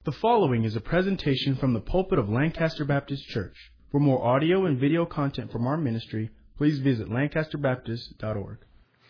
The following is a presentation from the pulpit of Lancaster Baptist Church. For more audio and video content from our ministry, please visit lancasterbaptist.org.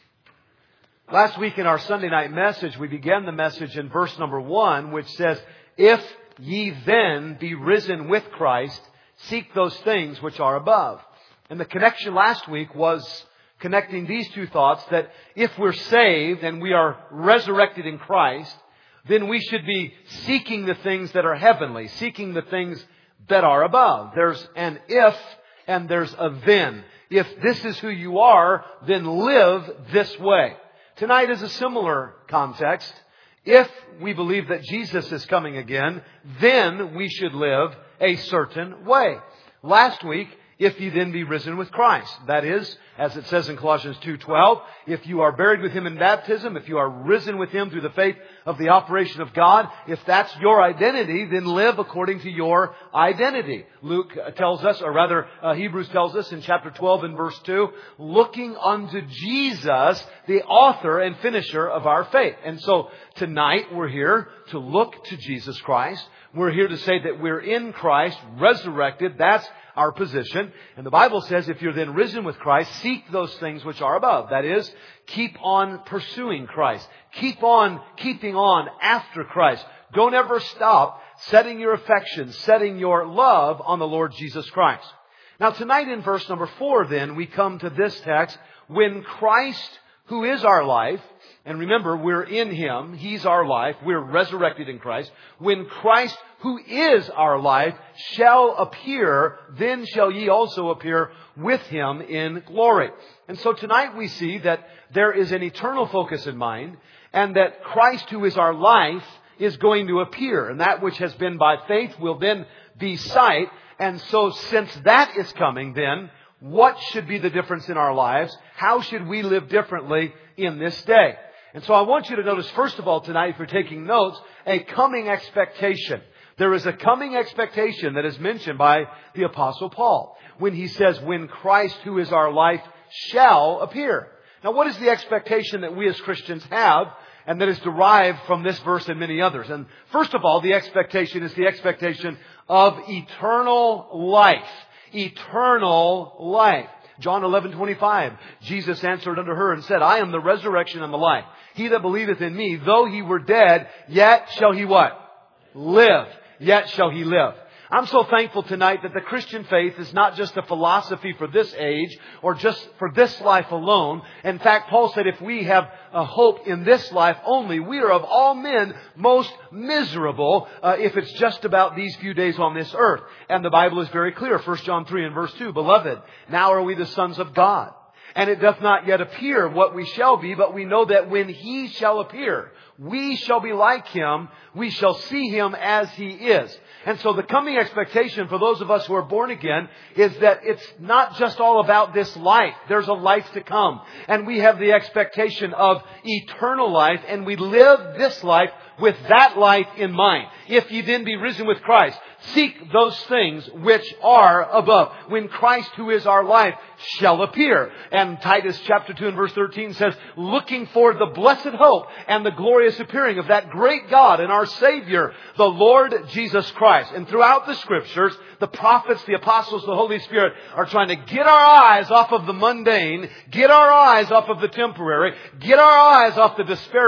Last week in our Sunday night message, we began the message in verse number 1, which says, "If ye then be risen with Christ, seek those things which are above." And the connection last week was connecting these two thoughts, that if we're saved and we are resurrected in Christ, then we should be seeking the things that are heavenly, seeking the things that are above. There's an if and there's a then. If this is who you are, then live this way. Tonight is a similar context. If we believe that Jesus is coming again, then we should live a certain way. Last week, if ye then be risen with Christ. That is, as it says in Colossians 2:12, if you are buried with Him in baptism, if you are risen with Him through the faith of the operation of God, if that's your identity, then live according to your identity. Luke tells us, or rather Hebrews tells us in chapter 12 and verse 2, looking unto Jesus, the author and finisher of our faith. And so tonight we're here to look to Jesus Christ. We're here to say that we're in Christ, resurrected. That's our position. And the Bible says if you're then risen with Christ, seek those things which are above. That is, keep on pursuing Christ. Keep on keeping on after Christ. Don't ever stop setting your affection, setting your love on the Lord Jesus Christ. Now tonight in verse number 4 then, we come to this text, when Christ, who is our life, and remember, we're in Him. He's our life. We're resurrected in Christ. When Christ, who is our life, shall appear, then shall ye also appear with Him in glory. And so tonight we see that there is an eternal focus in mind, and that Christ, who is our life, is going to appear. And that which has been by faith will then be sight. And so since that is coming then, what should be the difference in our lives? How should we live differently in this day? And so I want you to notice, first of all, tonight, if you're taking notes, a coming expectation. There is a coming expectation that is mentioned by the Apostle Paul when he says, when Christ, who is our life, shall appear. Now, what is the expectation that we as Christians have, and that is derived from this verse and many others? And first of all, the expectation is the expectation of eternal life. Eternal life. John 11:25, Jesus answered unto her and said, I am the resurrection and the life. He that believeth in me, though he were dead, yet shall he what? Live. Yet shall he live. I'm so thankful tonight that the Christian faith is not just a philosophy for this age or just for this life alone. In fact, Paul said if we have a hope in this life only, we are of all men most miserable if it's just about these few days on this earth. And the Bible is very clear. 1 John 3 and verse 2, Beloved, now are we the sons of God. And it doth not yet appear what we shall be, but we know that when He shall appear, we shall be like Him. We shall see Him as He is. And so the coming expectation for those of us who are born again is that it's not just all about this life. There's a life to come. And we have the expectation of eternal life, and we live this life with that life in mind. If ye then be risen with Christ, seek those things which are above, when Christ, who is our life, shall appear. And Titus chapter 2 and verse 13 says, looking for the blessed hope and the glorious appearing of that great God and our Savior, the Lord Jesus Christ. And throughout the Scriptures, the prophets, the apostles, the Holy Spirit are trying to get our eyes off of the mundane, get our eyes off of the temporary, get our eyes off the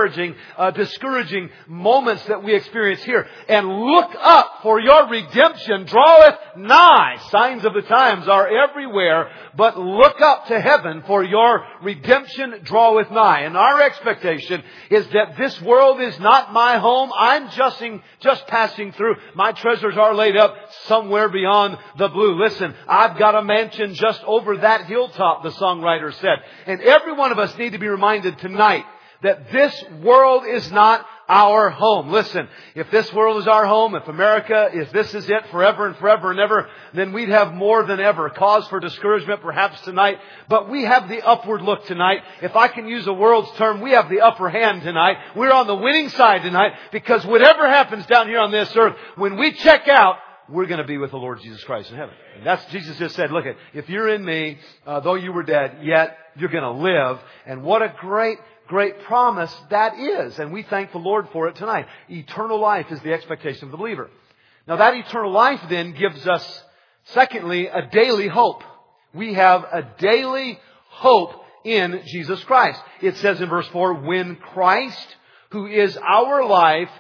discouraging moments that we experience here, and look up, for your redemption draweth nigh. Signs of the times are everywhere, but look up to heaven, for your redemption draweth nigh. And our expectation is that this world is not my home. I'm just passing through. My treasures are laid up somewhere beyond the blue. Listen, I've got a mansion just over that hilltop, the songwriter said. And every one of us need to be reminded tonight that this world is not our home. Listen, if this world is our home, if America, if this is it forever and forever and ever, then we'd have more than ever cause for discouragement perhaps tonight. But we have the upward look tonight. If I can use a world's term, we have the upper hand tonight. We're on the winning side tonight, because whatever happens down here on this earth, when we check out, we're going to be with the Lord Jesus Christ in heaven. And that's, Jesus just said, look, if you're in me, though you were dead, yet you're going to live. And what a great great promise that is. And we thank the Lord for it tonight. Eternal life is the expectation of the believer. Now that eternal life then gives us, secondly, a daily hope. We have a daily hope in Jesus Christ. It says in verse 4, when Christ, who is our life,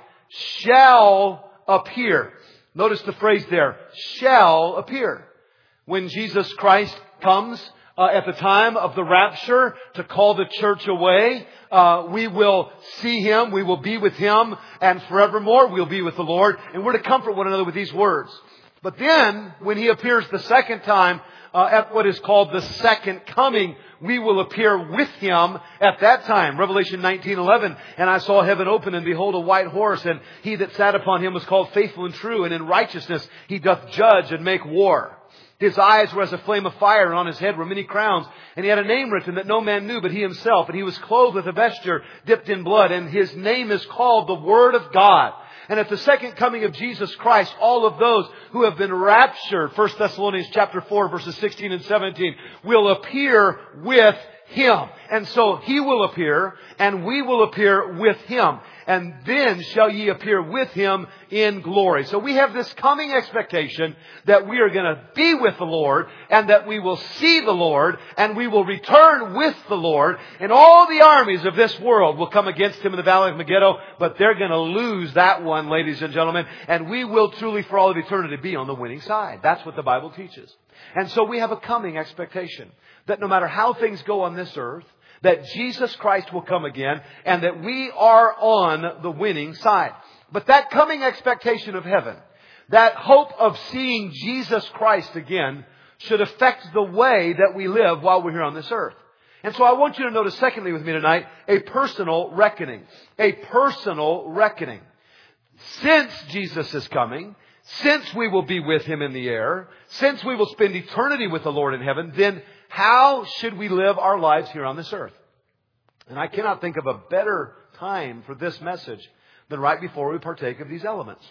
shall appear. Notice the phrase there, shall appear. When Jesus Christ comes at the time of the rapture to call the church away, we will see Him, we will be with Him, and forevermore we'll be with the Lord. And we're to comfort one another with these words. But then, when He appears the second time, at what is called the second coming, we will appear with Him at that time. Revelation 19:11, and I saw heaven open, and behold a white horse, and he that sat upon him was called Faithful and True, and in righteousness he doth judge and make war. His eyes were as a flame of fire, and on his head were many crowns. And he had a name written that no man knew but he himself. And he was clothed with a vesture dipped in blood. And his name is called the Word of God. And at the second coming of Jesus Christ, all of those who have been raptured, 1 Thessalonians chapter 4, verses 16 and 17, will appear with Him. And so He will appear, and we will appear with Him. And then shall ye appear with Him in glory. So we have this coming expectation that we are going to be with the Lord, and that we will see the Lord, and we will return with the Lord. And all the armies of this world will come against Him in the valley of Megiddo, but they're going to lose that one, ladies and gentlemen. And we will truly, for all of eternity, be on the winning side. That's what the Bible teaches. And so we have a coming expectation that no matter how things go on this earth, that Jesus Christ will come again, and that we are on the winning side. But that coming expectation of heaven, that hope of seeing Jesus Christ again, should affect the way that we live while we're here on this earth. And so I want you to notice, secondly, with me tonight, a personal reckoning. A personal reckoning. Since Jesus is coming, since we will be with Him in the air, since we will spend eternity with the Lord in heaven, then how should we live our lives here on this earth? And I cannot think of a better time for this message than right before we partake of these elements.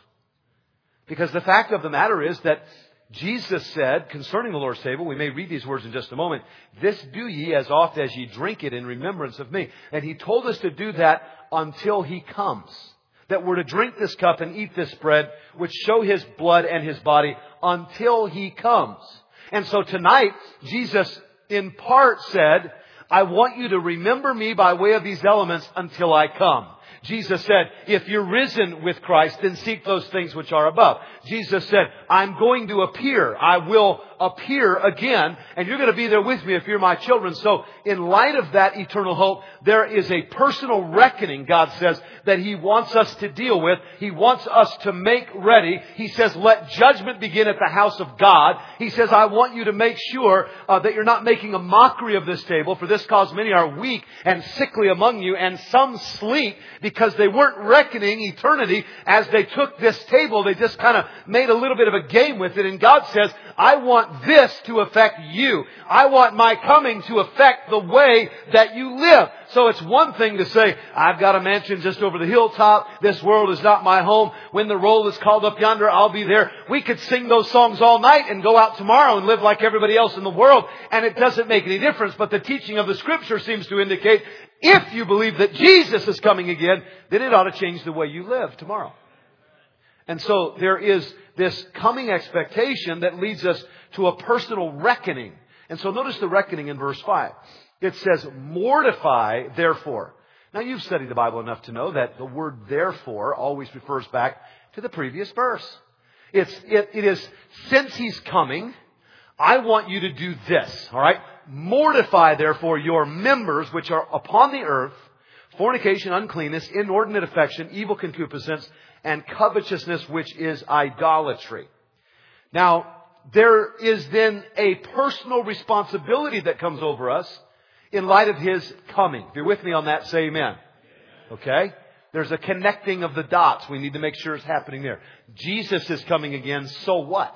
Because the fact of the matter is that Jesus said concerning the Lord's table, we may read these words in just a moment, this do ye as oft as ye drink it in remembrance of me. And He told us to do that until He comes. That we're to drink this cup and eat this bread, which show His blood and His body, until He comes. And so tonight, Jesus in part said, I want you to remember me by way of these elements until I come. Jesus said, if you're risen with Christ, then seek those things which are above. Jesus said, I'm going to appear. I will appear again, and you're going to be there with me if you're my children. So in light of that eternal hope, there is a personal reckoning, God says, that He wants us to deal with. He wants us to make ready. He says, let judgment begin at the house of God. He says, I want you to make sure that you're not making a mockery of this table. For this cause many are weak and sickly among you, and some sleep, because they weren't reckoning eternity as they took this table. They just kind of made a little bit of a game with it. And God says, I want this to affect you. I want my coming to affect the way that you live. So it's one thing to say, I've got a mansion just over the hilltop. This world is not my home. When the roll is called up yonder, I'll be there. We could sing those songs all night and go out tomorrow and live like everybody else in the world. And it doesn't make any difference. But the teaching of the Scripture seems to indicate, if you believe that Jesus is coming again, then it ought to change the way you live tomorrow. And so there is this coming expectation that leads us to a personal reckoning. And so notice the reckoning in verse 5. It says, mortify therefore. Now you've studied the Bible enough to know that the word therefore always refers back to the previous verse. It is, since He's coming, I want you to do this. All right? Mortify therefore your members which are upon the earth, fornication, uncleanness, inordinate affection, evil concupiscence, and covetousness, which is idolatry. Now, there is then a personal responsibility that comes over us in light of His coming. If you're with me on that, say amen. Okay? There's a connecting of the dots. We need to make sure it's happening there. Jesus is coming again, so what?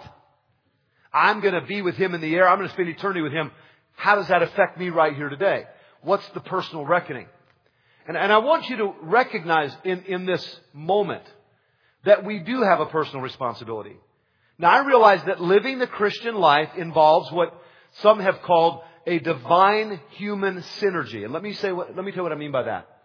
I'm going to be with Him in the air. I'm going to spend eternity with Him. How does that affect me right here today? What's the personal reckoning? And I want you to recognize in this moment that we do have a personal responsibility. Now, I realize that living the Christian life involves what some have called a divine human synergy. And let me tell you what I mean by that.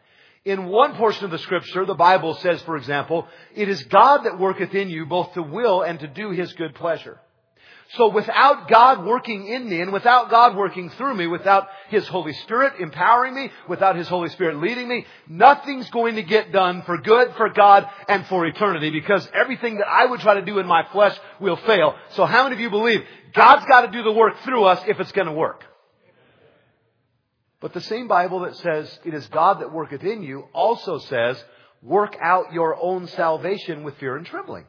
In one portion of the Scripture, the Bible says, for example, it is God that worketh in you both to will and to do His good pleasure. So without God working in me and without God working through me, without His Holy Spirit empowering me, without His Holy Spirit leading me, nothing's going to get done for good, for God, and for eternity, because everything that I would try to do in my flesh will fail. So how many of you believe God's got to do the work through us if it's going to work? But the same Bible that says it is God that worketh in you also says, work out your own salvation with fear and trembling.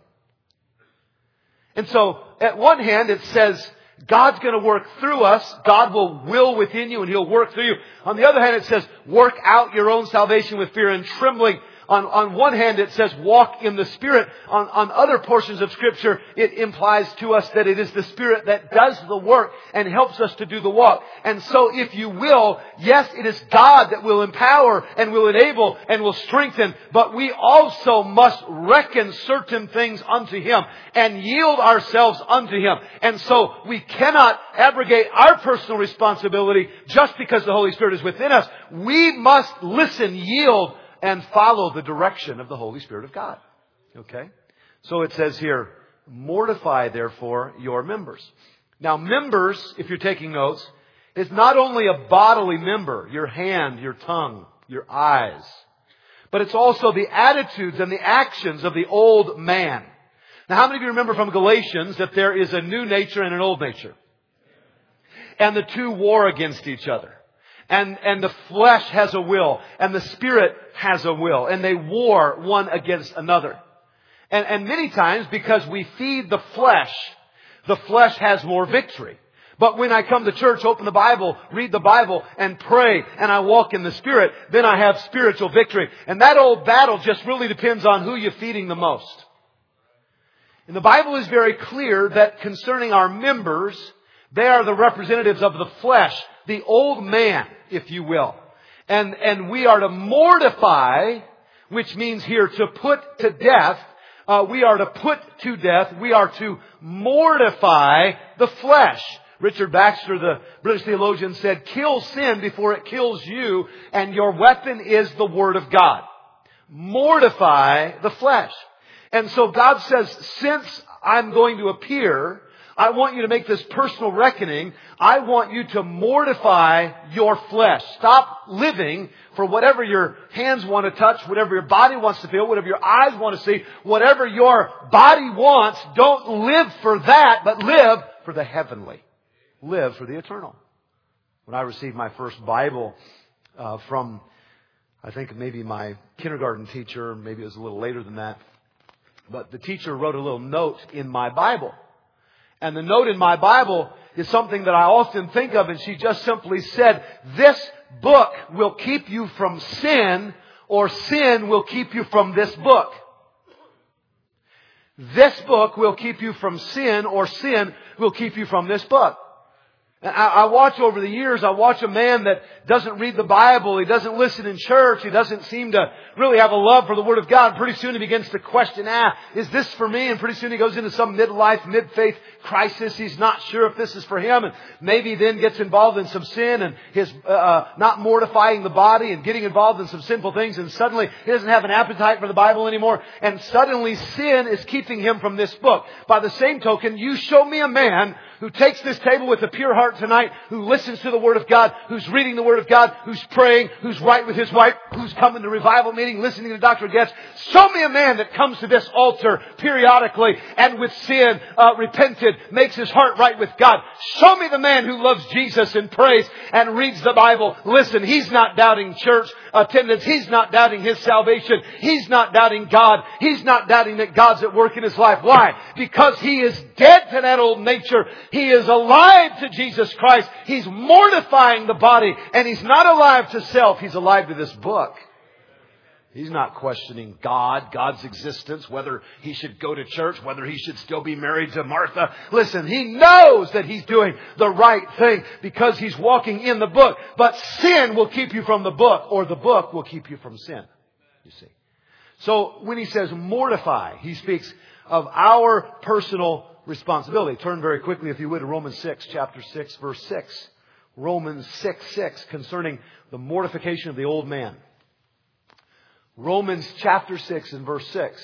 And so, at one hand, it says, God's going to work through us. God will within you and He'll work through you. On the other hand, it says, work out your own salvation with fear and trembling. On one hand, it says, walk in the Spirit. On other portions of Scripture, it implies to us that it is the Spirit that does the work and helps us to do the walk. And so, if you will, yes, it is God that will empower and will enable and will strengthen, but we also must reckon certain things unto Him and yield ourselves unto Him. And so, we cannot abrogate our personal responsibility just because the Holy Spirit is within us. We must listen, yield, and follow the direction of the Holy Spirit of God. Okay? So it says here, mortify therefore your members. Now members, if you're taking notes, is not only a bodily member, your hand, your tongue, your eyes, but it's also the attitudes and the actions of the old man. Now how many of you remember from Galatians that there is a new nature and an old nature? And the two war against each other. And the flesh has a will, and the Spirit has a will, and they war one against another. And many times, because we feed the flesh has more victory. But when I come to church, open the Bible, read the Bible, and pray, and I walk in the Spirit, then I have spiritual victory. And that old battle just really depends on who you're feeding the most. And the Bible is very clear that concerning our members, they are the representatives of the flesh, the old man, if you will. And we are to mortify, which means here to put to death. We are to put to death. We are to mortify the flesh. Richard Baxter, the British theologian, said, kill sin before it kills you, and your weapon is the Word of God. Mortify the flesh. And so God says, since I'm going to appear, I want you to make this personal reckoning. I want you to mortify your flesh. Stop living for whatever your hands want to touch, whatever your body wants to feel, whatever your eyes want to see, whatever your body wants. Don't live for that, but live for the heavenly. Live for the eternal. When I received my first Bible from, I think maybe my kindergarten teacher, maybe it was a little later than that, but the teacher wrote a little note in my Bible. And the note in my Bible is something that I often think of, and she just simply said, this book will keep you from sin, or sin will keep you from this book. This book will keep you from sin, or sin will keep you from this book. And I watch over the years, I watch a man that doesn't read the Bible, he doesn't listen in church, he doesn't seem to really have a love for the Word of God. Pretty soon he begins to question, is this for me? And pretty soon he goes into some midlife, mid-faith crisis. He's not sure if this is for him, and maybe then gets involved in some sin and his not mortifying the body and getting involved in some sinful things, and suddenly he doesn't have an appetite for the Bible anymore, and suddenly sin is keeping him from this book. By the same token, you show me a man who takes this table with a pure heart tonight, who listens to the Word of God, who's reading the Word of God, who's praying, who's right with his wife, who's coming to revival meeting, listening to Dr. Getz. Show me a man that comes to this altar periodically and with sin repented, makes his heart right with God. Show me the man who loves Jesus and prays and reads the Bible. Listen, he's not doubting church attendance. He's not doubting his salvation. He's not doubting God. He's not doubting that God's at work in his life. Why? Because he is dead to that old nature. He is alive to Jesus Christ. He's mortifying the body. And he's not alive to self. He's alive to this book. He's not questioning God, God's existence, whether he should go to church, whether he should still be married to Martha. Listen, he knows that he's doing the right thing because he's walking in the book. But sin will keep you from the book, or the book will keep you from sin. You see. So when he says mortify, he speaks of our personal responsibility. Turn very quickly, if you would, to Romans 6, chapter 6, verse 6. Romans 6:6, concerning the mortification of the old man. Romans chapter 6 and verse 6.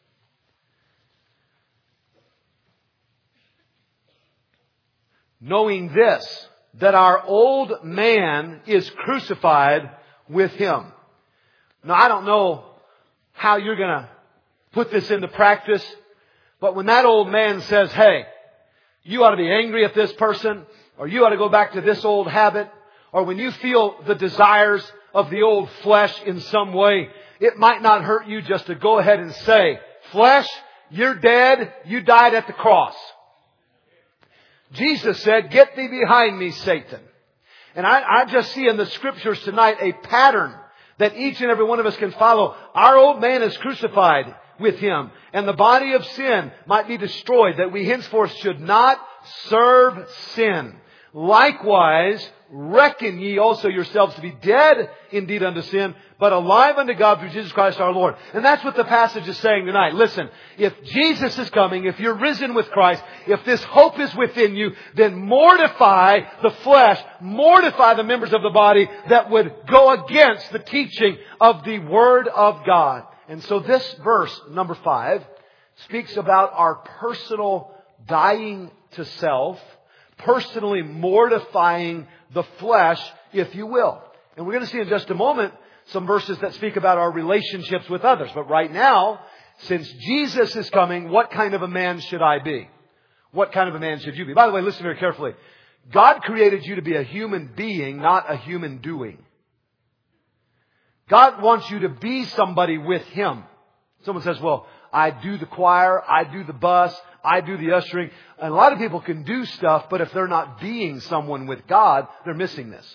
Knowing this, that our old man is crucified with Him. Now, I don't know how you're going to put this into practice, but when that old man says, hey, you ought to be angry at this person, or you ought to go back to this old habit, or when you feel the desires of the old flesh in some way, it might not hurt you just to go ahead and say, flesh, you're dead, you died at the cross. Jesus said, get thee behind me, Satan. And I just see in the Scriptures tonight a pattern that each and every one of us can follow. Our old man is crucified with Him, and the body of sin might be destroyed, that we henceforth should not serve sin. Likewise, reckon ye also yourselves to be dead indeed unto sin, but alive unto God through Jesus Christ our Lord. And that's what the passage is saying tonight. Listen, if Jesus is coming, if you're risen with Christ, if this hope is within you, then mortify the flesh, mortify the members of the body that would go against the teaching of the Word of God. And so this verse, number 5, speaks about our personal dying to self, personally mortifying the flesh, if you will. And we're going to see in just a moment some verses that speak about our relationships with others. But right now, since Jesus is coming, what kind of a man should I be? What kind of a man should you be? By the way, listen very carefully. God created you to be a human being, not a human doing. God wants you to be somebody with Him. Someone says, well, I do the choir, I do the bus, I do the ushering. And a lot of people can do stuff, but if they're not being someone with God, they're missing this.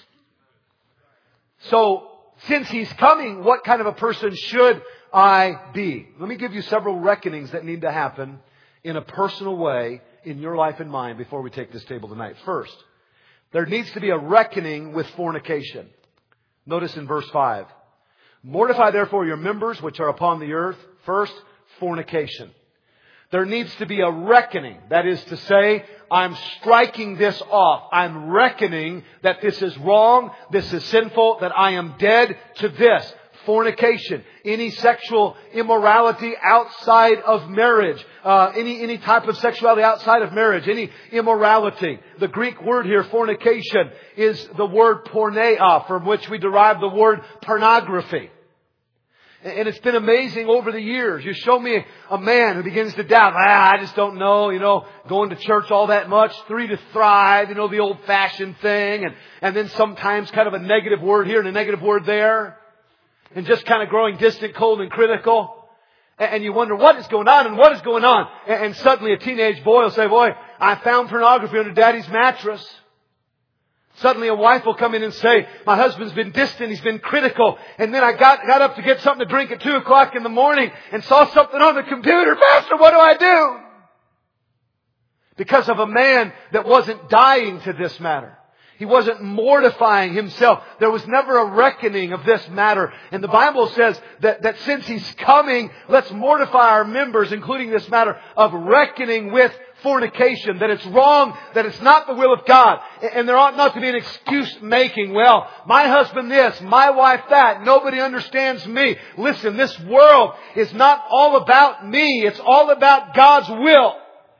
So, since He's coming, what kind of a person should I be? Let me give you several reckonings that need to happen in a personal way in your life and mine before we take this table tonight. First, there needs to be a reckoning with fornication. Notice in verse 5. Mortify therefore your members which are upon the earth. First, fornication. There needs to be a reckoning. That is to say, I'm striking this off. I'm reckoning that this is wrong, this is sinful, that I am dead to this. Fornication. Any sexual immorality outside of marriage. Any type of sexuality outside of marriage. Any immorality. The Greek word here, fornication, is the word porneia, from which we derive the word pornography. And it's been amazing over the years. You show me a man who begins to doubt. I just don't know, going to church all that much. 3 to thrive, the old-fashioned thing. And then sometimes kind of a negative word here and a negative word there. And just kind of growing distant, cold, and critical. And you wonder what is going on and what is going on. And suddenly a teenage boy will say, boy, I found pornography under Daddy's mattress. Suddenly a wife will come in and say, my husband's been distant, he's been critical. And then I got up to get something to drink at 2 o'clock in the morning and saw something on the computer. Pastor, what do I do? Because of a man that wasn't dying to this matter. He wasn't mortifying himself. There was never a reckoning of this matter. And the Bible says that since He's coming, let's mortify our members, including this matter of reckoning with fornication, that it's wrong, that it's not the will of God. And there ought not to be an excuse making. Well, my husband this, my wife that, nobody understands me. Listen, this world is not all about me. It's all about God's will.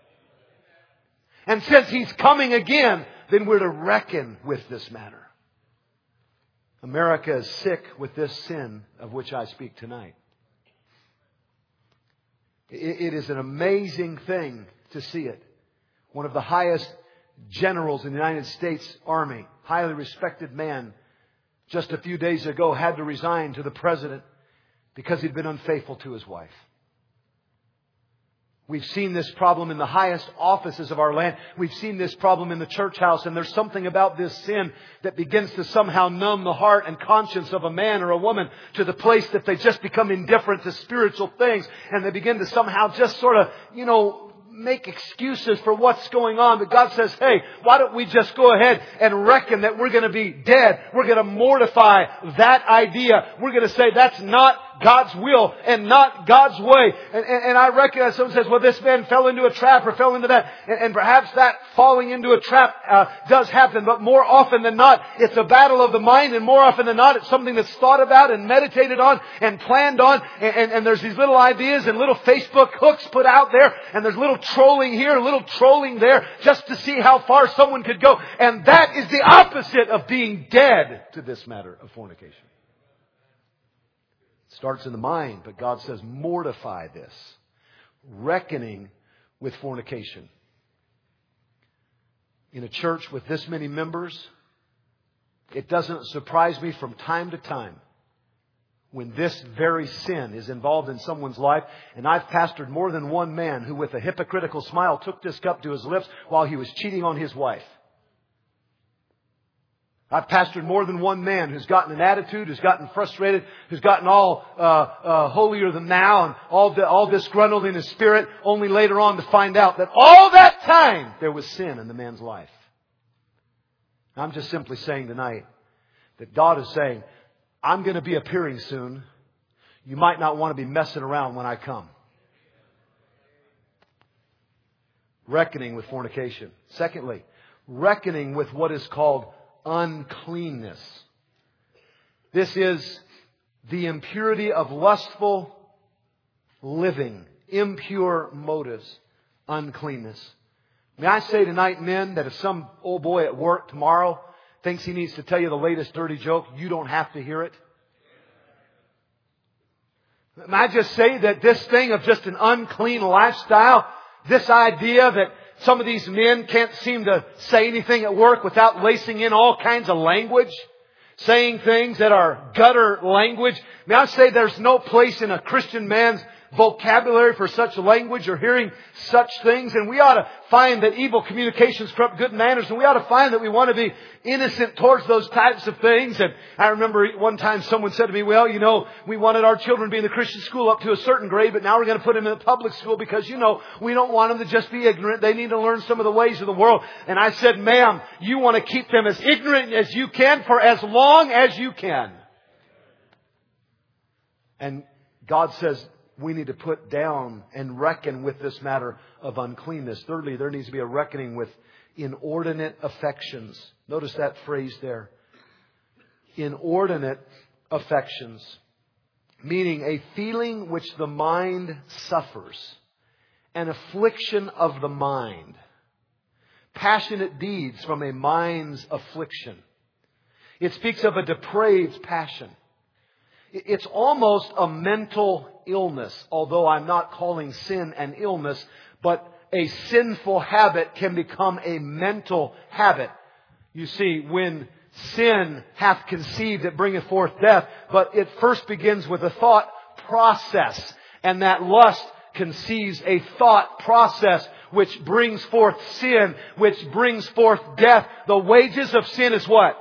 And since He's coming again, then we're to reckon with this matter. America is sick with this sin of which I speak tonight. It is an amazing thing to see it. One of the highest generals in the United States Army, highly respected man, just a few days ago had to resign to the president because he'd been unfaithful to his wife. We've seen this problem in the highest offices of our land. We've seen this problem in the church house. And there's something about this sin that begins to somehow numb the heart and conscience of a man or a woman to the place that they just become indifferent to spiritual things. And they begin to somehow just sort of, make excuses for what's going on. But God says, hey, why don't we just go ahead and reckon that we're going to be dead. We're going to mortify that idea. We're going to say that's not God's will and not God's way. And I recognize someone says, well, this man fell into a trap or fell into that. And perhaps that falling into a trap does happen. But more often than not, it's a battle of the mind. And more often than not, it's something that's thought about and meditated on and planned on. And there's these little ideas and little Facebook hooks put out there. And there's little trolling here, little trolling there, just to see how far someone could go. And that is the opposite of being dead to this matter of fornication. It starts in the mind, but God says mortify this. Reckoning with fornication. In a church with this many members, it doesn't surprise me from time to time when this very sin is involved in someone's life. And I've pastored more than one man who with a hypocritical smile took this cup to his lips while he was cheating on his wife. I've pastored more than one man who's gotten an attitude, who's gotten frustrated, who's gotten all holier than thou and all disgruntled in his spirit, only later on to find out that all that time there was sin in the man's life. I'm just simply saying tonight that God is saying, I'm going to be appearing soon. You might not want to be messing around when I come. Reckoning with fornication. Secondly, reckoning with what is called uncleanness. This is the impurity of lustful living, impure motives, uncleanness. May I say tonight, men, that if some old boy at work tomorrow thinks he needs to tell you the latest dirty joke, you don't have to hear it. May I just say that this thing of just an unclean lifestyle, this idea that some of these men can't seem to say anything at work without lacing in all kinds of language, saying things that are gutter language. May I say there's no place in a Christian man's vocabulary for such language or hearing such things. And we ought to find that evil communications corrupt good manners. And we ought to find that we want to be innocent towards those types of things. And I remember one time someone said to me, well, we wanted our children to be in the Christian school up to a certain grade, but now we're going to put them in the public school because, we don't want them to just be ignorant. They need to learn some of the ways of the world. And I said, ma'am, you want to keep them as ignorant as you can for as long as you can. And God says, we need to put down and reckon with this matter of uncleanness. Thirdly, there needs to be a reckoning with inordinate affections. Notice that phrase there. Inordinate affections. Meaning a feeling which the mind suffers. An affliction of the mind. Passionate deeds from a mind's affliction. It speaks of a depraved passion. It's almost a mental illness, although I'm not calling sin an illness, but a sinful habit can become a mental habit. You see, when sin hath conceived, it bringeth forth death, but it first begins with a thought process, and that lust conceives a thought process which brings forth sin, which brings forth death. The wages of sin is what?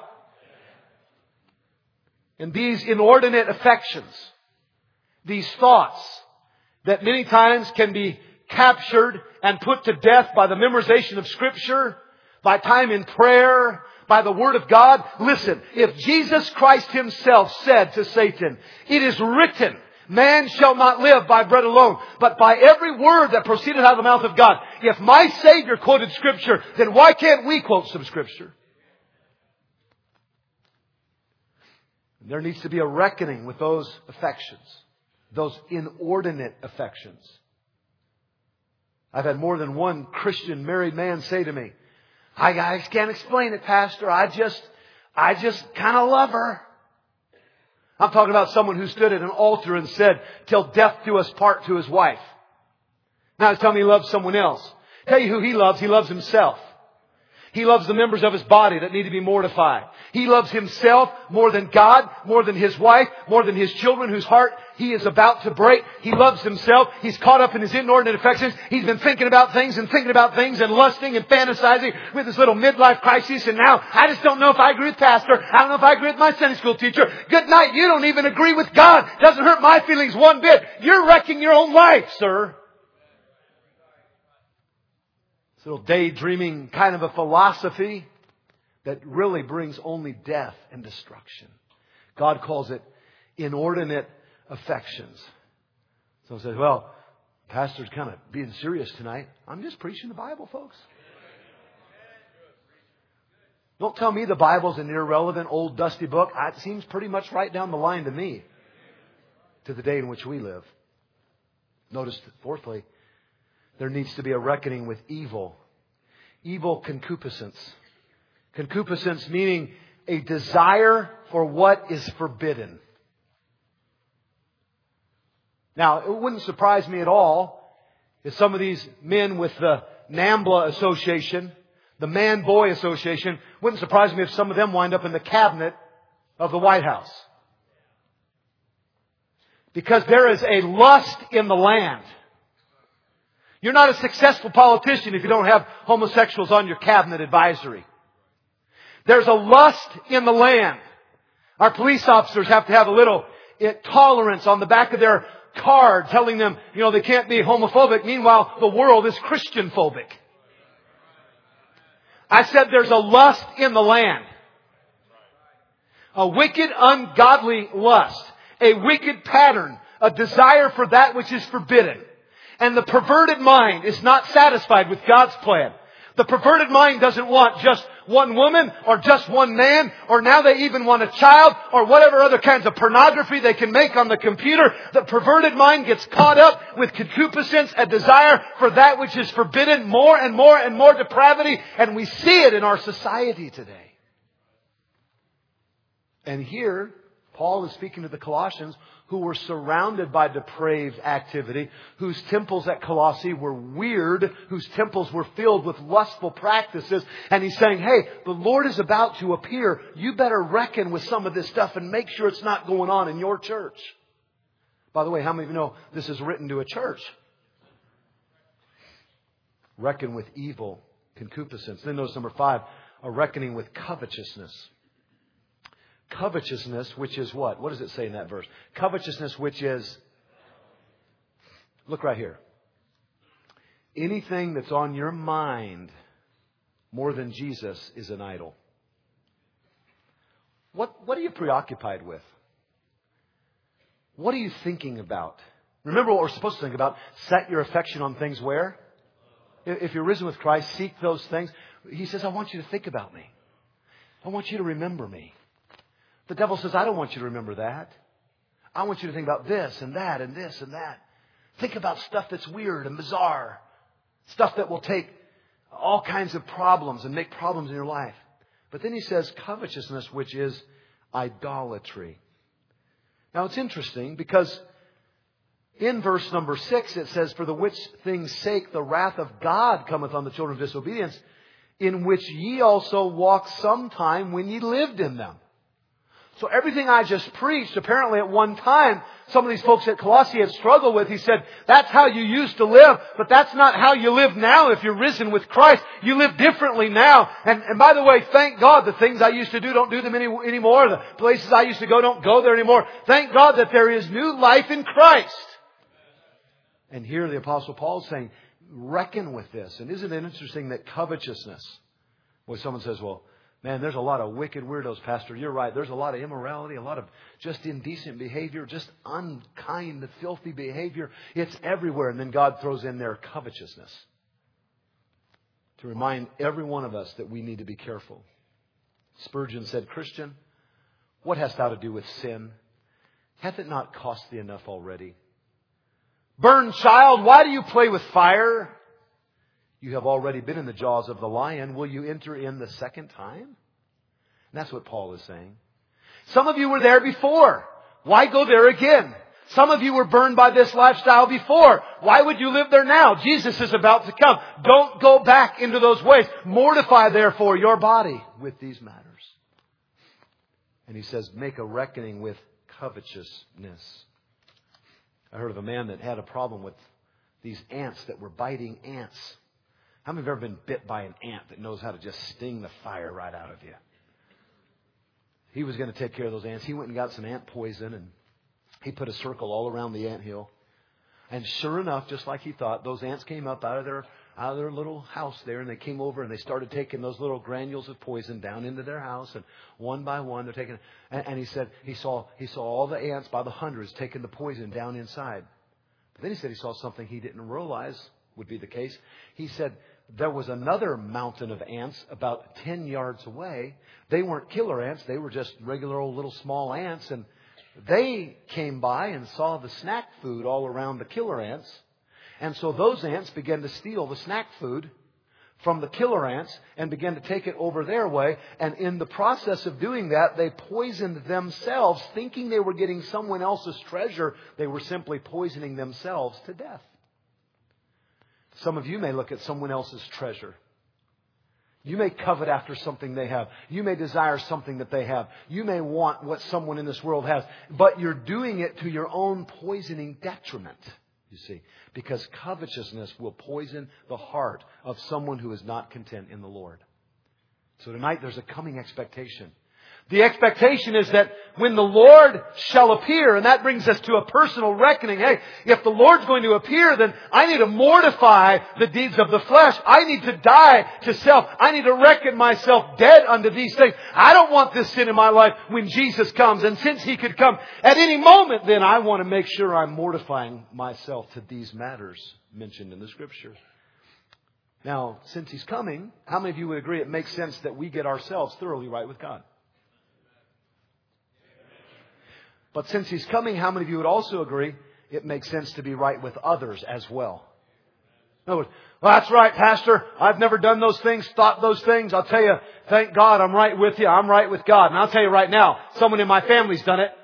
And these inordinate affections, these thoughts that many times can be captured and put to death by the memorization of Scripture, by time in prayer, by the Word of God. Listen, if Jesus Christ Himself said to Satan, it is written, man shall not live by bread alone, but by every word that proceeded out of the mouth of God. If my Savior quoted Scripture, then why can't we quote some Scripture? There needs to be a reckoning with those affections, those inordinate affections. I've had more than one Christian married man say to me, I can't explain it, Pastor. I just kind of love her. I'm talking about someone who stood at an altar and said, till death do us part to his wife. Now he's telling me he loves someone else. Tell you who he loves. He loves himself. He loves the members of his body that need to be mortified. He loves himself more than God, more than his wife, more than his children whose heart he is about to break. He loves himself. He's caught up in his inordinate affections. He's been thinking about things and lusting and fantasizing with this little midlife crisis. And now I just don't know if I agree with Pastor. I don't know if I agree with my Sunday school teacher. Good night. You don't even agree with God. Doesn't hurt my feelings one bit. You're wrecking your own life, sir. This little daydreaming kind of a philosophy that really brings only death and destruction. God calls it inordinate affections. Someone says, well, pastor's kind of being serious tonight. I'm just preaching the Bible, folks. Don't tell me the Bible's an irrelevant, old, dusty book. It seems pretty much right down the line to me, to the day in which we live. Notice, fourthly, there needs to be a reckoning with evil. Evil concupiscence. Concupiscence meaning a desire for what is forbidden. Now, it wouldn't surprise me at all if some of these men with the NAMBLA Association, the Man-Boy Association, wouldn't surprise me if some of them wind up in the cabinet of the White House. Because there is a lust in the land. You're not a successful politician if you don't have homosexuals on your cabinet advisory. There's a lust in the land. Our police officers have to have a little tolerance on the back of their card telling them, they can't be homophobic. Meanwhile, the world is Christian phobic. I said there's a lust in the land. A wicked, ungodly lust. A wicked pattern. A desire for that which is forbidden. And the perverted mind is not satisfied with God's plan. The perverted mind doesn't want just one woman or just one man, or now they even want a child or whatever other kinds of pornography they can make on the computer. The perverted mind gets caught up with concupiscence, a desire for that which is forbidden, more and more and more depravity, and we see it in our society today. And here, Paul is speaking to the Colossians who were surrounded by depraved activity, whose temples at Colossae were weird, whose temples were filled with lustful practices. And he's saying, hey, the Lord is about to appear. You better reckon with some of this stuff and make sure it's not going on in your church. By the way, how many of you know this is written to a church? Reckon with evil, concupiscence. Then notice number 5, a reckoning with covetousness. Covetousness, which is what? What does it say in that verse? Covetousness, which is... Look right here. Anything that's on your mind more than Jesus is an idol. What are you preoccupied with? What are you thinking about? Remember what we're supposed to think about. Set your affection on things where? If you're risen with Christ, seek those things. He says, I want you to think about me. I want you to remember me. The devil says, I don't want you to remember that. I want you to think about this and that and this and that. Think about stuff that's weird and bizarre. Stuff that will take all kinds of problems and make problems in your life. But then he says covetousness, which is idolatry. Now it's interesting because in verse number 6 it says, for the which things sake the wrath of God cometh on the children of disobedience, in which ye also walked sometime when ye lived in them. So everything I just preached, apparently at one time, some of these folks at Colossae had struggled with. He said, that's how you used to live, but that's not how you live now if you're risen with Christ. You live differently now. And by the way, thank God the things I used to do don't do them anymore. The places I used to go don't go there anymore. Thank God that there is new life in Christ. And here the Apostle Paul is saying, reckon with this. And isn't it interesting that covetousness, well, someone says, well, man, there's a lot of wicked weirdos, Pastor. You're right. There's a lot of immorality, a lot of just indecent behavior, just unkind, filthy behavior. It's everywhere. And then God throws in there covetousness to remind every one of us that we need to be careful. Spurgeon said, Christian, what hast thou to do with sin? Hath it not cost thee enough already? Burn, child, why do you play with fire? You have already been in the jaws of the lion. Will you enter in the second time? And that's what Paul is saying. Some of you were there before. Why go there again? Some of you were burned by this lifestyle before. Why would you live there now? Jesus is about to come. Don't go back into those ways. Mortify, therefore, your body with these matters. And he says, make a reckoning with covetousness. I heard of a man that had a problem with these ants that were biting ants. How many have ever been bit by an ant that knows how to just sting the fire right out of you? He was going to take care of those ants. He went and got some ant poison and he put a circle all around the anthill. And sure enough, just like he thought, those ants came up out of their out of their little house there, and they came over and they started taking those little granules of poison down into their house, and one by one they're taking. And he said he saw all the ants by the hundreds taking the poison down inside. But then he said he saw something he didn't realize would be the case. He said there was another mountain of ants about 10 yards away. They weren't killer ants; they were just regular old little small ants, and they came by and saw the snack food all around the killer ants. And so those ants began to steal the snack food from the killer ants and began to take it over their way. And in the process of doing that, they poisoned themselves, thinking they were getting someone else's treasure. They were simply poisoning themselves to death. Some of you may look at someone else's treasure. You may covet after something they have. You may desire something that they have. You may want what someone in this world has. But you're doing it to your own poisoning detriment, you see. Because covetousness will poison the heart of someone who is not content in the Lord. So tonight there's a coming expectation. The expectation is that when the Lord shall appear, and that brings us to a personal reckoning. Hey, if the Lord's going to appear, then I need to mortify the deeds of the flesh. I need to die to self. I need to reckon myself dead unto these things. I don't want this sin in my life when Jesus comes. And since He could come at any moment, then I want to make sure I'm mortifying myself to these matters mentioned in the Scripture. Now, since He's coming, how many of you would agree it makes sense that we get ourselves thoroughly right with God? But since He's coming, how many of you would also agree it makes sense to be right with others as well? In other words, well, that's right, Pastor. I've never done those things, thought those things. I'll tell you, thank God I'm right with you. I'm right with God. And I'll tell you right now, someone in my family's done it.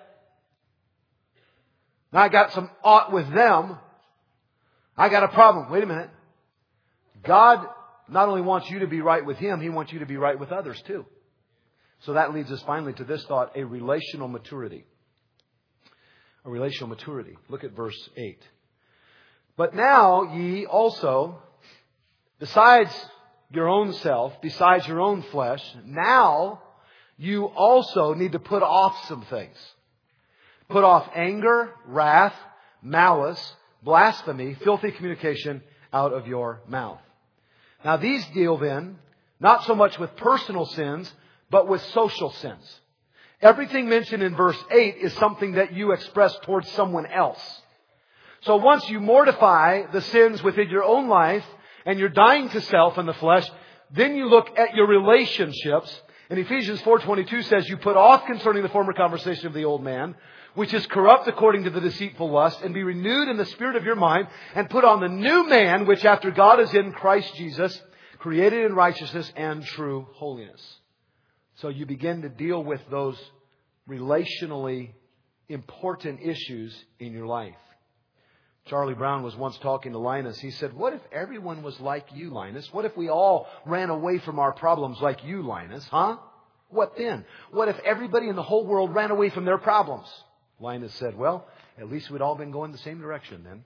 And I got some ought with them. I got a problem. Wait a minute. God not only wants you to be right with Him, He wants you to be right with others too. So that leads us finally to this thought, a relational maturity. A relational maturity. Look at verse 8. But now ye also, besides your own self, besides your own flesh, now you also need to put off some things. Put off anger, wrath, malice, blasphemy, filthy communication out of your mouth. Now these deal then, not so much with personal sins, but with social sins. Everything mentioned in verse 8 is something that you express towards someone else. So once you mortify the sins within your own life and you're dying to self and the flesh, then you look at your relationships. And Ephesians 4:22 says, you put off concerning the former conversation of the old man, which is corrupt according to the deceitful lust, and be renewed in the spirit of your mind, and put on the new man, which after God is in Christ Jesus, created in righteousness and true holiness. So you begin to deal with those relationally important issues in your life. Charlie Brown was once talking to Linus. He said, what if everyone was like you, Linus? What if we all ran away from our problems like you, Linus? Huh? What then? What if everybody in the whole world ran away from their problems? Linus said, well, at least we'd all been going the same direction then.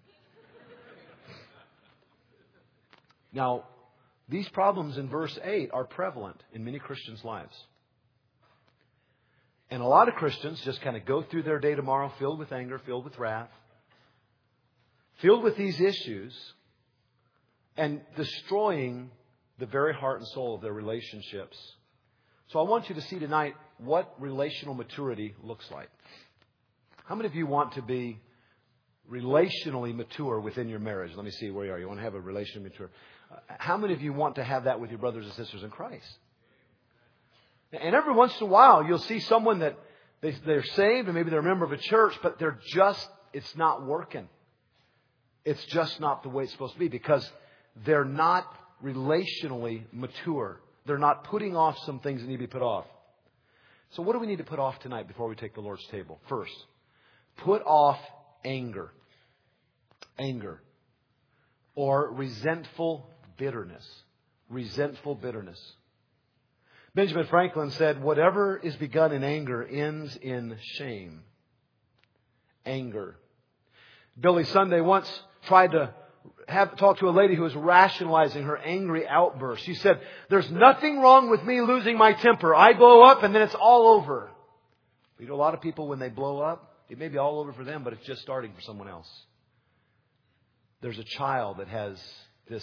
Now, these problems in verse 8 are prevalent in many Christians' lives. And a lot of Christians just kind of go through their day tomorrow filled with anger, filled with wrath, filled with these issues, and destroying the very heart and soul of their relationships. So I want you to see tonight what relational maturity looks like. How many of you want to be relationally mature within your marriage? Let me see where you are. You want to have a relationally mature. How many of you want to have that with your brothers and sisters in Christ? And every once in a while, you'll see someone that they're saved and maybe they're a member of a church, but it's not working. It's just not the way it's supposed to be because they're not relationally mature. They're not putting off some things that need to be put off. So what do we need to put off tonight before we take the Lord's table? First, put off anger. Anger. Or resentful bitterness. Resentful bitterness. Benjamin Franklin said, whatever is begun in anger ends in shame. Anger. Billy Sunday once tried to talk to a lady who was rationalizing her angry outburst. She said, there's nothing wrong with me losing my temper. I blow up and then it's all over. You know, a lot of people, when they blow up, it may be all over for them, but it's just starting for someone else. There's a child that has this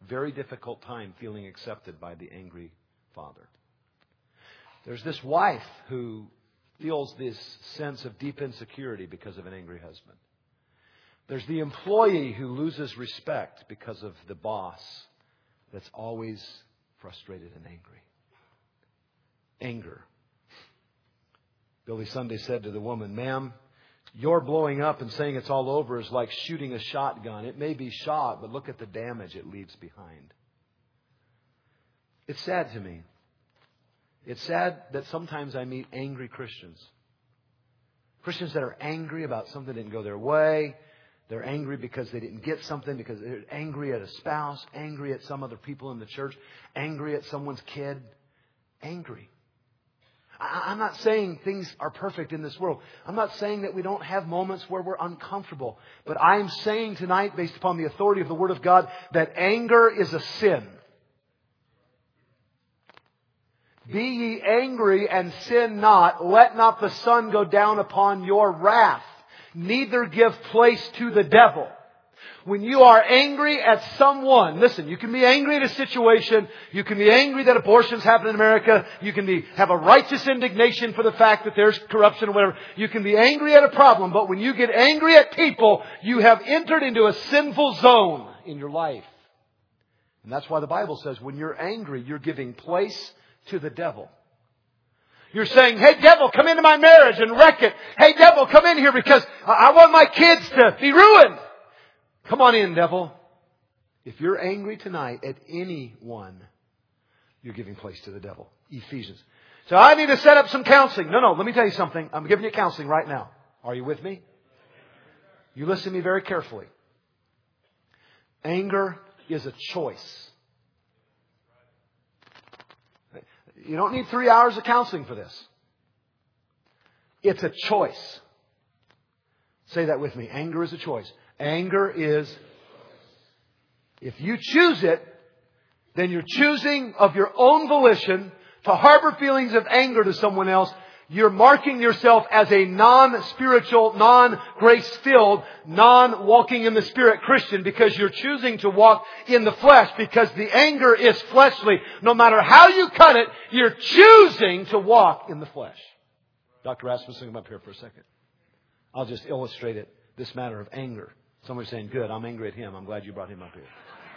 very difficult time feeling accepted by the angry father. There's this wife who feels this sense of deep insecurity because of an angry husband. There's the employee who loses respect because of the boss that's always frustrated and angry. Anger. Billy Sunday said to the woman, "Ma'am, your blowing up and saying it's all over is like shooting a shotgun. It may be shot, but look at the damage it leaves behind." It's sad to me. It's sad that sometimes I meet angry Christians. Christians that are angry about something that didn't go their way. They're angry because they didn't get something, because they're angry at a spouse, angry at some other people in the church, angry at someone's kid. Angry. I'm not saying things are perfect in this world. I'm not saying that we don't have moments where we're uncomfortable. But I'm saying tonight, based upon the authority of the Word of God, that anger is a sin. Be ye angry and sin not. Let not the sun go down upon your wrath. Neither give place to the devil. When you are angry at someone, listen, you can be angry at a situation. You can be angry that abortions happen in America. You can have a righteous indignation for the fact that there's corruption or whatever. You can be angry at a problem. But when you get angry at people, you have entered into a sinful zone in your life. And that's why the Bible says when you're angry, you're giving place to the devil. You're saying, "Hey, devil, come into my marriage and wreck it. Hey, devil, come in here because I want my kids to be ruined. Come on in, devil." If you're angry tonight at anyone, you're giving place to the devil. Ephesians. So I need to set up some counseling. No, let me tell you something. I'm giving you counseling right now. Are you with me? You listen to me very carefully. Anger is a choice. You don't need 3 hours of counseling for this. It's a choice. Say that with me. Anger is a choice. Anger is, if you choose it, then you're choosing of your own volition to harbor feelings of anger to someone else. You're marking yourself as a non-spiritual, non-grace-filled, non-walking in the Spirit Christian because you're choosing to walk in the flesh because the anger is fleshly. No matter how you cut it, you're choosing to walk in the flesh. Dr. Rasmussen, come up here for a second. I'll just illustrate it, this matter of anger. Somebody's saying, "Good, I'm angry at him. I'm glad you brought him up here."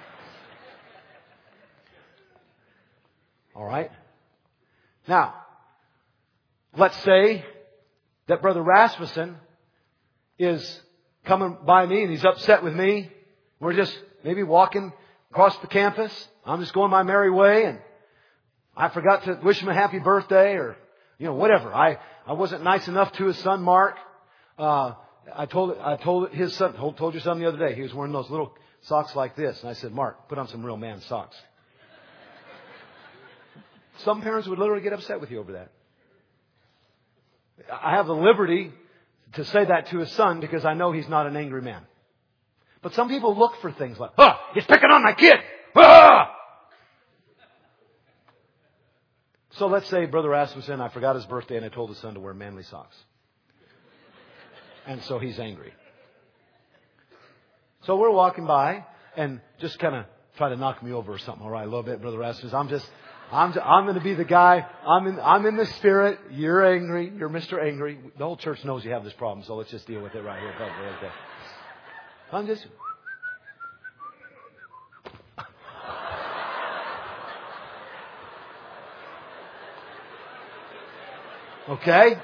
All right? Now, let's say that Brother Rasmussen is coming by me and he's upset with me. We're just maybe walking across the campus. I'm just going my merry way and I forgot to wish him a happy birthday or, whatever. I wasn't nice enough to his son, Mark. I told his son, told your son the other day, he was wearing those little socks like this. And I said, "Mark, put on some real man socks." Some parents would literally get upset with you over that. I have the liberty to say that to his son because I know he's not an angry man. But some people look for things like, he's picking on my kid. So let's say Brother Rasmussen, I forgot his birthday and I told his son to wear manly socks. And so he's angry. So we're walking by and just kind of try to knock me over or something. All right, a little bit, Brother Rasmussen. I'm going to be the guy. I'm in the Spirit. You're angry. You're Mr. Angry. The whole church knows you have this problem, so let's just deal with it right here. Okay. I'm just... Okay?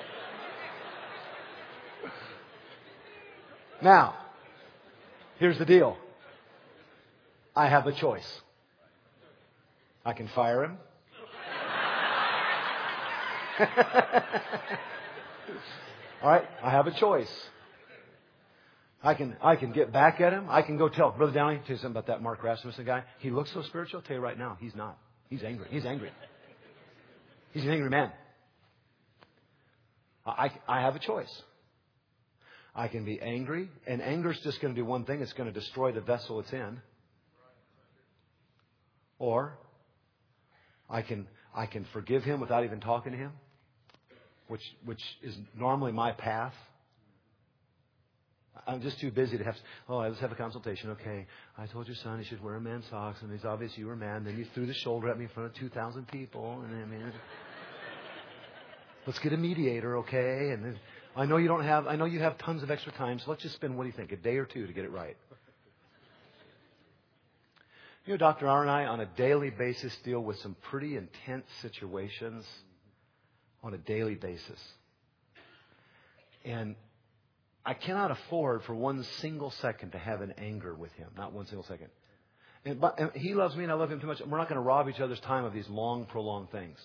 Now, here's the deal. I have a choice. I can fire him. All right, I have a choice. I can get back at him. I can go tell Brother Downey, tell you something about that Mark Rasmussen guy. He looks so spiritual. I'll tell you right now, he's not. He's angry. He's angry. He's an angry man. I have a choice. I can be angry, and anger's just going to do one thing. It's going to destroy the vessel it's in. Or I can forgive him without even talking to him, which is normally my path. I'm just too busy to have, let's have a consultation. Okay, I told your son he should wear a man's socks, and he's obvious you were a man. Then you threw the shoulder at me in front of 2,000 people. And I mean, let's get a mediator, okay? And then, I know you have tons of extra time, so let's just spend, what do you think, a day or two to get it right? You know, Dr. R and I, on a daily basis, deal with some pretty intense situations on a daily basis. And I cannot afford for one single second to have an anger with him. Not one single second. And he loves me and I love him too much. We're not going to rob each other's time of these long, prolonged things.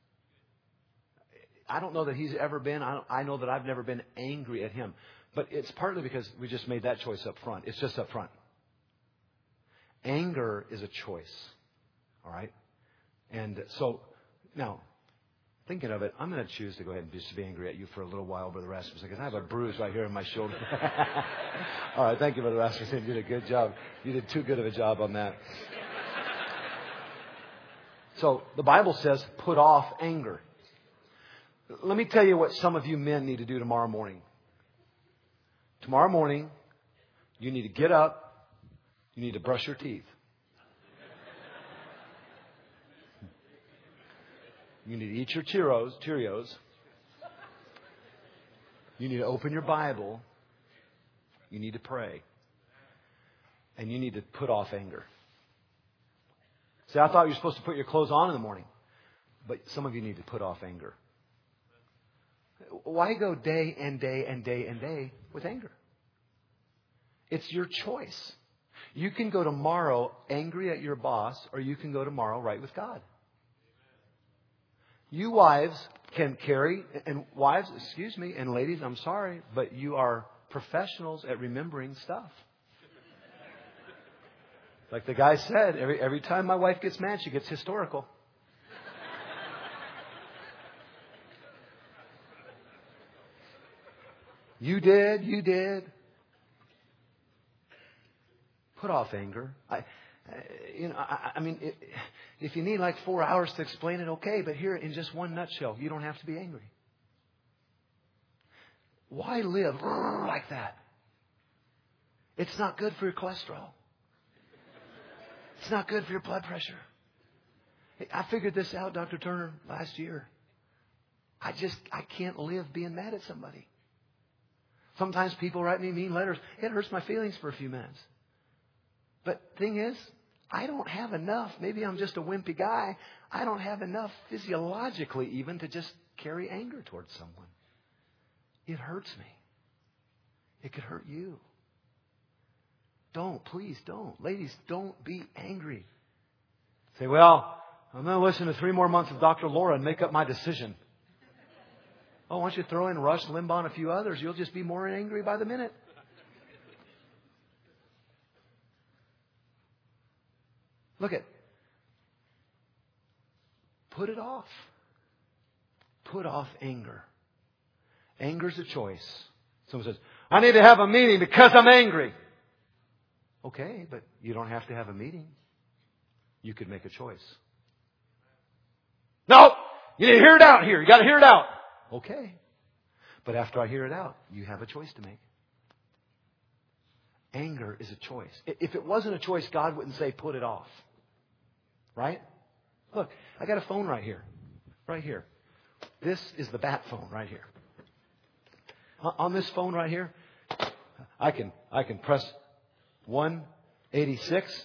I don't know that he's ever been. I know that I've never been angry at him. But it's partly because we just made that choice up front. It's just up front. Anger is a choice. All right? And so, now, thinking of it, I'm going to choose to go ahead and just be angry at you for a little while, Brother Rasmussen, because I have a bruise right here in my shoulder. All right, thank you, Brother Rasmussen. You did a good job. You did too good of a job on that. So, the Bible says, put off anger. Let me tell you what some of you men need to do tomorrow morning. Tomorrow morning, you need to get up. You need to brush your teeth. You need to eat your Cheerios. You need to open your Bible. You need to pray. And you need to put off anger. See, I thought you were supposed to put your clothes on in the morning. But some of you need to put off anger. Why go day and day and day and day with anger? It's your choice. You can go tomorrow angry at your boss, or you can go tomorrow right with God. You wives can carry, and wives, excuse me, and ladies, I'm sorry, but you are professionals at remembering stuff. Like the guy said, every time my wife gets mad, she gets historical. You did. Put off anger. I mean, if you need like 4 hours to explain it, okay. But here, in just one nutshell, you don't have to be angry. Why live like that? It's not good for your cholesterol. It's not good for your blood pressure. I figured this out, Dr. Turner, last year. I can't live being mad at somebody. Sometimes people write me mean letters. It hurts my feelings for a few minutes. But thing is, I don't have enough. Maybe I'm just a wimpy guy. I don't have enough physiologically even to just carry anger towards someone. It hurts me. It could hurt you. Please don't. Ladies, don't be angry. Say, well, I'm going to listen to 3 more months of Dr. Laura and make up my decision. Oh, why don't you throw in Rush Limbaugh and a few others? You'll just be more angry by the minute. Look at. Put it off. Put off anger. Anger's a choice. Someone says, I need to have a meeting because I'm angry. Okay, but you don't have to have a meeting. You could make a choice. No, you need to hear it out here. You got to hear it out. Okay. But after I hear it out, you have a choice to make. Anger is a choice. If it wasn't a choice, God wouldn't say put it off. Right? Look, I got a phone right here. Right here. This is the bat phone right here. On this phone right here, I can press 186.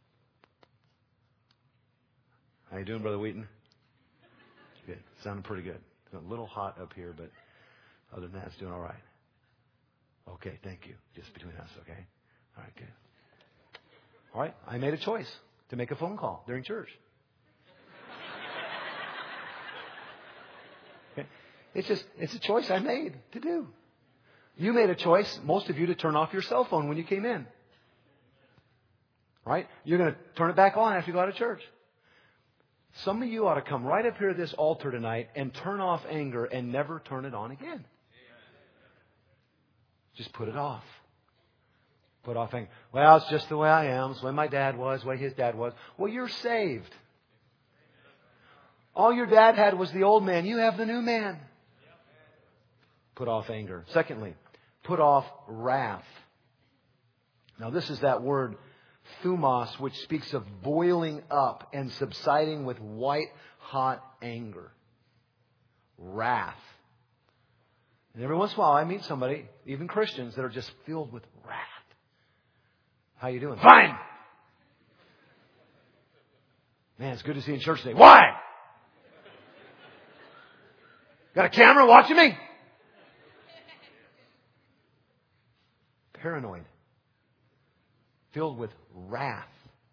How you doing, Brother Wheaton? Good. Sounding pretty good. It's a little hot up here, but other than that, it's doing all right. Okay, thank you. Just between us, okay? All right, good. All right, I made a choice to make a phone call during church. Okay. It's a choice I made to do. You made a choice, most of you, to turn off your cell phone when you came in. Right? You're going to turn it back on after you go out of church. Some of you ought to come right up here to this altar tonight and turn off anger and never turn it on again. Just put it off. Put off anger. Well, it's just the way I am. It's the way my dad was, the way his dad was. Well, you're saved. All your dad had was the old man. You have the new man. Put off anger. Secondly, put off wrath. Now this is that word thumos, which speaks of boiling up and subsiding with white-hot anger. Wrath. And every once in a while I meet somebody, even Christians, that are just filled with wrath. How you doing? Fine! Man, it's good to see you in church today. Why? Got a camera watching me? Paranoid. Filled with wrath.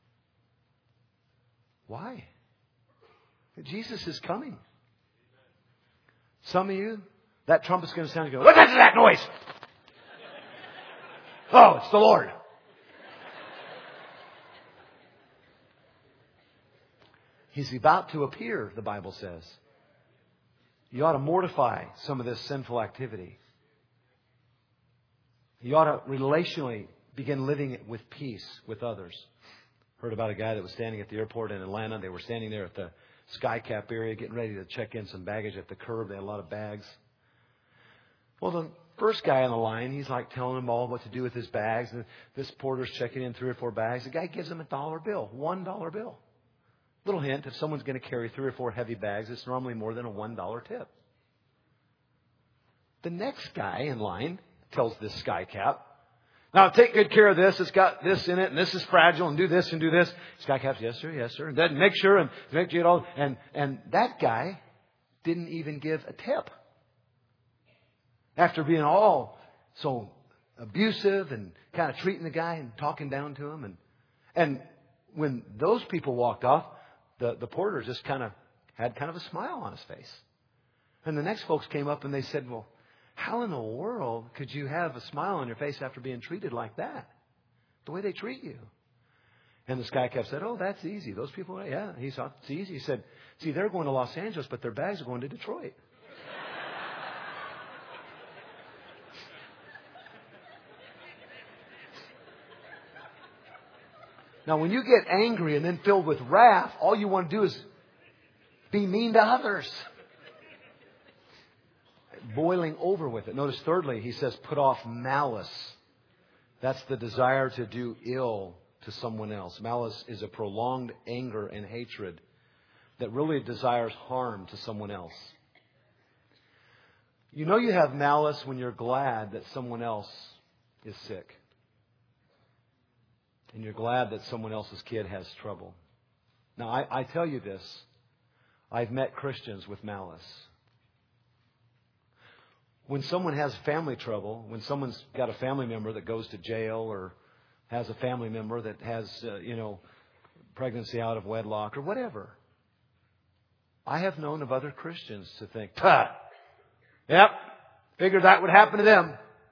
Why? Jesus is coming. Some of you, that trumpet's going to sound and go, what is that noise? Oh, it's the Lord. He's about to appear, the Bible says. You ought to mortify some of this sinful activity. You ought to relationally begin living with peace with others. Heard about a guy that was standing at the airport in Atlanta. They were standing there at the SkyCap area getting ready to check in some baggage at the curb. They had a lot of bags. Well, the first guy on the line, he's like telling them all what to do with his bags. And this porter's checking in 3 or 4 bags. The guy gives him $1 bill, $1 bill. Little hint, if someone's going to carry 3 or 4 heavy bags, it's normally more than a $1 tip. The next guy in line tells this SkyCap, now take good care of this. It's got this in it, and this is fragile, and do this and do this. SkyCap's, yes sir, yes sir. And then make sure and make sure it all. And that guy didn't even give a tip. After being all so abusive and kind of treating the guy and talking down to him, and when those people walked off, the porter just had a smile on his face. And the next folks came up and they said, well, how in the world could you have a smile on your face after being treated like that? The way they treat you. And this guy kept said, oh, that's easy. Those people, yeah. He thought, it's easy. He said, see, they're going to Los Angeles, but their bags are going to Detroit. Now, when you get angry and then filled with wrath, all you want to do is be mean to others. Boiling over with it. Notice thirdly, he says, put off malice. That's the desire to do ill to someone else. Malice is a prolonged anger and hatred that really desires harm to someone else. You know you have malice when you're glad that someone else is sick. And you're glad that someone else's kid has trouble. Now, I tell you this. I've met Christians with malice. When someone has family trouble, when someone's got a family member that goes to jail or has a family member that has, pregnancy out of wedlock or whatever, I have known of other Christians to think, yep, figured that would happen to them.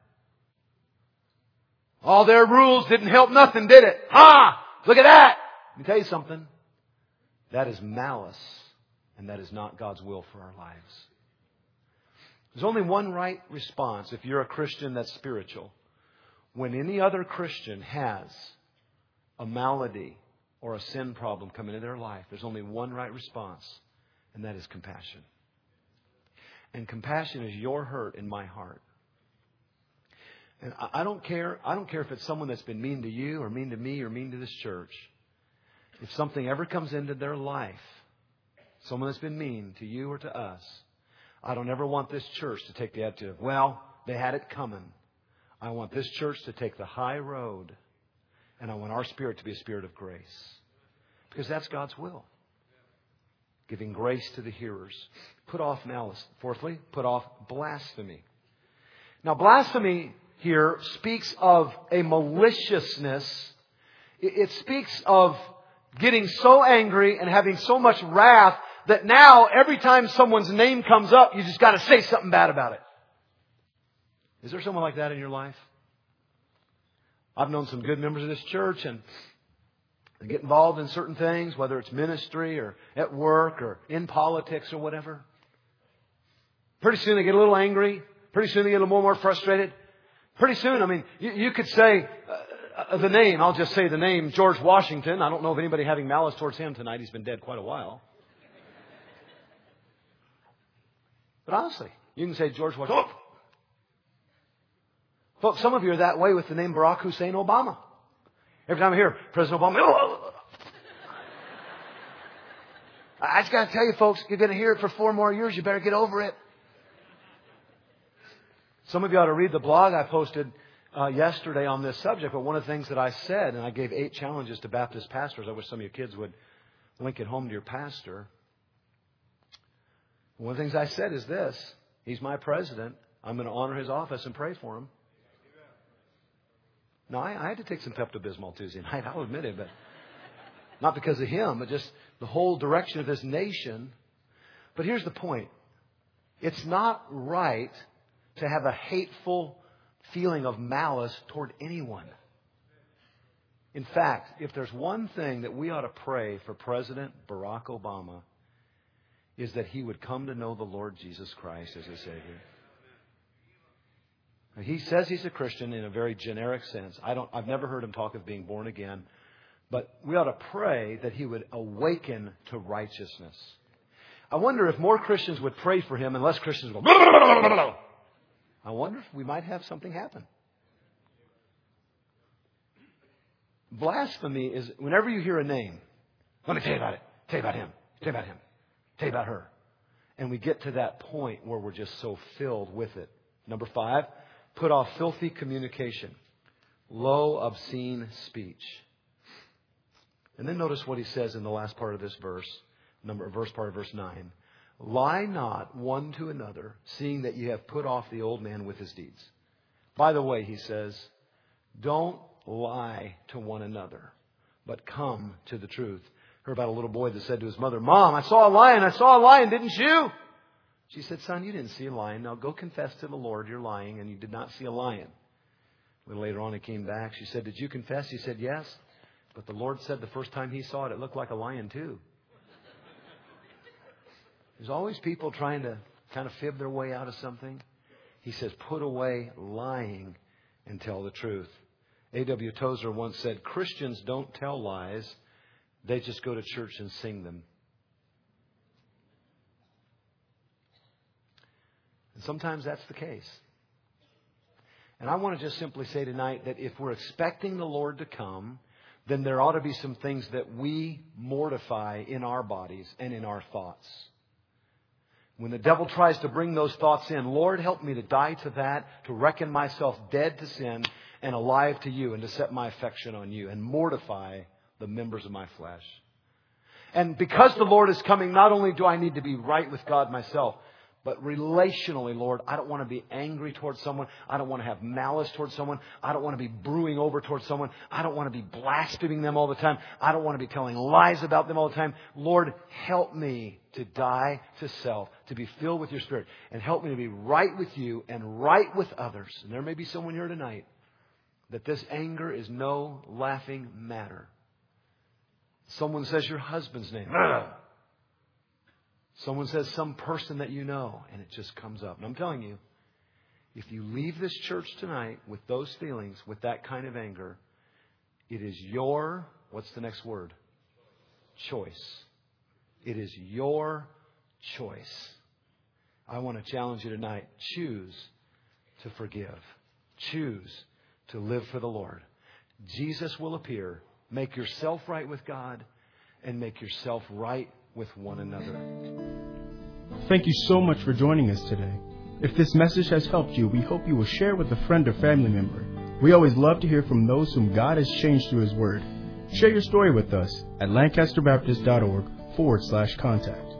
All their rules didn't help nothing, did it? Look at that. Let me tell you something. That is malice, and that is not God's will for our lives. There's only one right response if you're a Christian that's spiritual. When any other Christian has a malady or a sin problem come into their life, there's only one right response, and that is compassion. And compassion is your hurt in my heart. And I don't care if it's someone that's been mean to you or mean to me or mean to this church. If something ever comes into their life, someone that's been mean to you or to us, I don't ever want this church to take the attitude of, well, they had it coming. I want this church to take the high road, and I want our spirit to be a spirit of grace. Because that's God's will. Giving grace to the hearers. Put off malice. Fourthly, put off blasphemy. Now, blasphemy here speaks of a maliciousness. It speaks of getting so angry and having so much wrath that now every time someone's name comes up, you just got to say something bad about it. Is there someone like that in your life? I've known some good members of this church, and they get involved in certain things, whether it's ministry or at work or in politics or whatever. Pretty soon they get a little angry. Pretty soon they get a little more frustrated. Pretty soon, you could say the name. I'll just say the name, George Washington. I don't know of anybody having malice towards him tonight. He's been dead quite a while. But honestly, you can say George Washington. Folks, some of you are that way with the name Barack Hussein Obama. Every time I hear President Obama, I just got to tell you, folks, you're going to hear it for 4 more years. You better get over it. Some of you ought to read the blog I posted yesterday on this subject. But one of the things that I said, and I gave 8 challenges to Baptist pastors. I wish some of your kids would link it home to your pastor. One of the things I said is this. He's my president. I'm going to honor his office and pray for him. Now, I had to take some Pepto-Bismol Tuesday night. I'll admit it, but not because of him, but just the whole direction of this nation. But here's the point. It's not right to have a hateful feeling of malice toward anyone. In fact, if there's one thing that we ought to pray for President Barack Obama, is that he would come to know the Lord Jesus Christ as his Savior. He says he's a Christian in a very generic sense. I've never heard him talk of being born again. But we ought to pray that he would awaken to righteousness. I wonder if more Christians would pray for him and less Christians would go, I wonder if we might have something happen. Blasphemy is whenever you hear a name, let me tell you about it, tell you about him, tell you about him, tell you about her. And we get to that point where we're just so filled with it. Number 5, put off filthy communication, low, obscene speech. And then notice what he says in the last part of this verse, part of verse 9. Lie not one to another, seeing that you have put off the old man with his deeds. By the way, he says, don't lie to one another, but come to the truth. Heard about a little boy that said to his mother, Mom, I saw a lion, didn't you? She said, Son, you didn't see a lion. Now go confess to the Lord you're lying and you did not see a lion. A little later on he came back. She said, did you confess? He said, yes. But the Lord said the first time he saw it, it looked like a lion too. There's always people trying to kind of fib their way out of something. He says, put away lying and tell the truth. A.W. Tozer once said, Christians don't tell lies. They just go to church and sing them. And sometimes that's the case. And I want to just simply say tonight that if we're expecting the Lord to come, then there ought to be some things that we mortify in our bodies and in our thoughts. When the devil tries to bring those thoughts in, Lord, help me to die to that, to reckon myself dead to sin and alive to you, and to set my affection on you and mortify the members of my flesh. And because the Lord is coming, not only do I need to be right with God myself, but relationally, Lord, I don't want to be angry towards someone. I don't want to have malice towards someone. I don't want to be brewing over towards someone. I don't want to be blaspheming them all the time. I don't want to be telling lies about them all the time. Lord, help me to die to self, to be filled with your Spirit, and help me to be right with you and right with others. And there may be someone here tonight that this anger is no laughing matter. Someone says your husband's name. Someone says some person that you know, and it just comes up. And I'm telling you, if you leave this church tonight with those feelings, with that kind of anger, it is your, what's the next word? Choice. It is your choice. I want to challenge you tonight. Choose to forgive. Choose to live for the Lord. Jesus will appear. Make yourself right with God and make yourself right with one another. Thank you so much for joining us today. If this message has helped you, we hope you will share with a friend or family member. We always love to hear from those whom God has changed through His Word. Share your story with us at lancasterbaptist.org/contact.